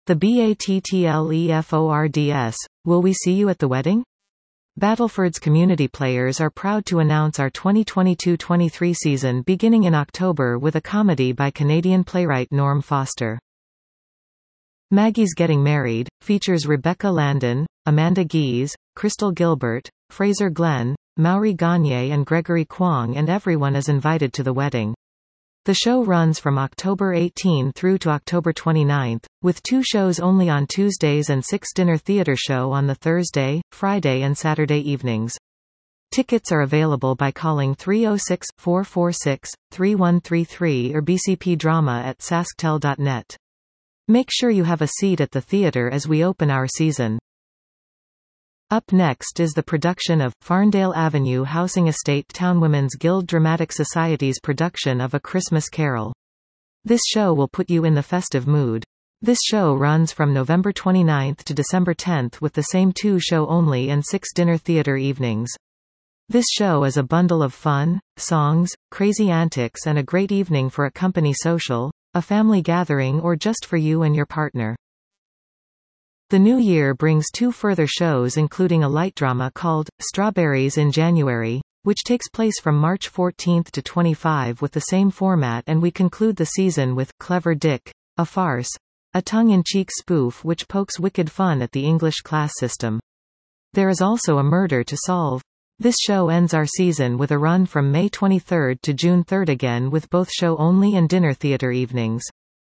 The BATTLEFORDS, will we see you at the wedding? Battleford's community players are proud to announce our 2022-23 season beginning in October with a comedy by Canadian playwright Norm Foster. Maggie's Getting Married features Rebecca Landon, Amanda Gies, Crystal Gilbert, Fraser Glenn, Maury Gagne and Gregory Kwong, and everyone is invited to the wedding. The show runs from October 18 through to October 29, with 2 shows only on Tuesdays and 6 dinner theater show on the Thursday, Friday and Saturday evenings. Tickets are available by calling 306-446-3133 or bcpdrama@sasktel.net. Make sure you have a seat at the theater as we open our season. Up next is the production of Farndale Avenue Housing Estate Townwomen's Guild Dramatic Society's production of A Christmas Carol. This show will put you in the festive mood. This show runs from November 29 to December 10 with the same 2 show only and 6 dinner theater evenings. This show is a bundle of fun, songs, crazy antics and a great evening for a company social, a family gathering or just for you and your partner. The new year brings 2 further shows including a light drama called Strawberries in January, which takes place from March 14 to 25 with the same format, and we conclude the season with Clever Dick, a farce, a tongue-in-cheek spoof which pokes wicked fun at the English class system. There is also a murder to solve. This show ends our season with a run from May 23 to June 3 again with both show-only and dinner theater evenings.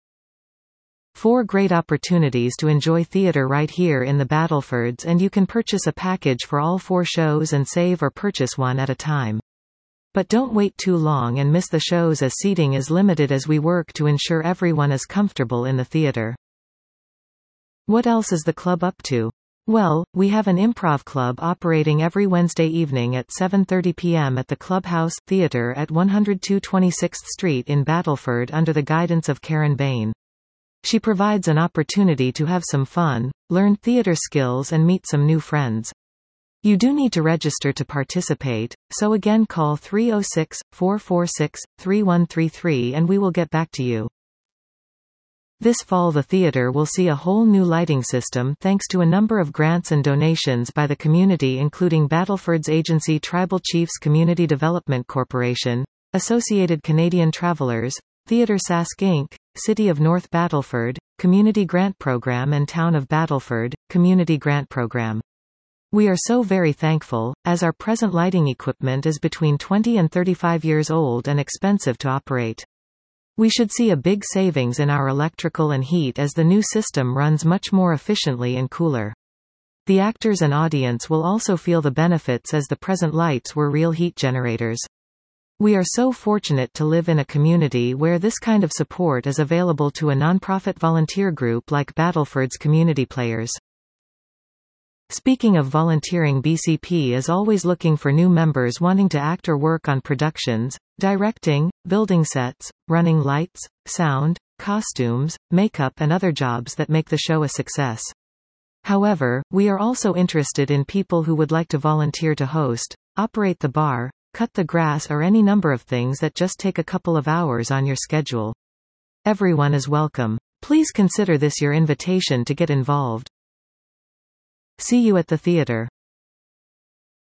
4 great opportunities to enjoy theater right here in the Battlefords, and you can purchase a package for all 4 shows and save or purchase one at a time. But don't wait too long and miss the shows as seating is limited as we work to ensure everyone is comfortable in the theater. What else is the club up to? Well, we have an improv club operating every Wednesday evening at 7:30 p.m. at the Clubhouse Theatre at 102 26th Street in Battleford under the guidance of Karen Bain. She provides an opportunity to have some fun, learn theater skills and meet some new friends. You do need to register to participate, so again call 306-446-3133 and we will get back to you. This fall the theater will see a whole new lighting system thanks to a number of grants and donations by the community, including Battleford's agency Tribal Chiefs Community Development Corporation, Associated Canadian Travelers, Theatre Sask Inc., City of North Battleford, Community Grant Program and Town of Battleford, Community Grant Program. We are so very thankful, as our present lighting equipment is between 20 and 35 years old and expensive to operate. We should see a big savings in our electrical and heat as the new system runs much more efficiently and cooler. The actors and audience will also feel the benefits as the present lights were real heat generators. We are so fortunate to live in a community where this kind of support is available to a nonprofit volunteer group like Battleford's Community Players. Speaking of volunteering, BCP is always looking for new members wanting to act or work on productions, directing, building sets, running lights, sound, costumes, makeup and other jobs that make the show a success. However, we are also interested in people who would like to volunteer to host, operate the bar, cut the grass or any number of things that just take a couple of hours on your schedule. Everyone is welcome. Please consider this your invitation to get involved. See you at the theater.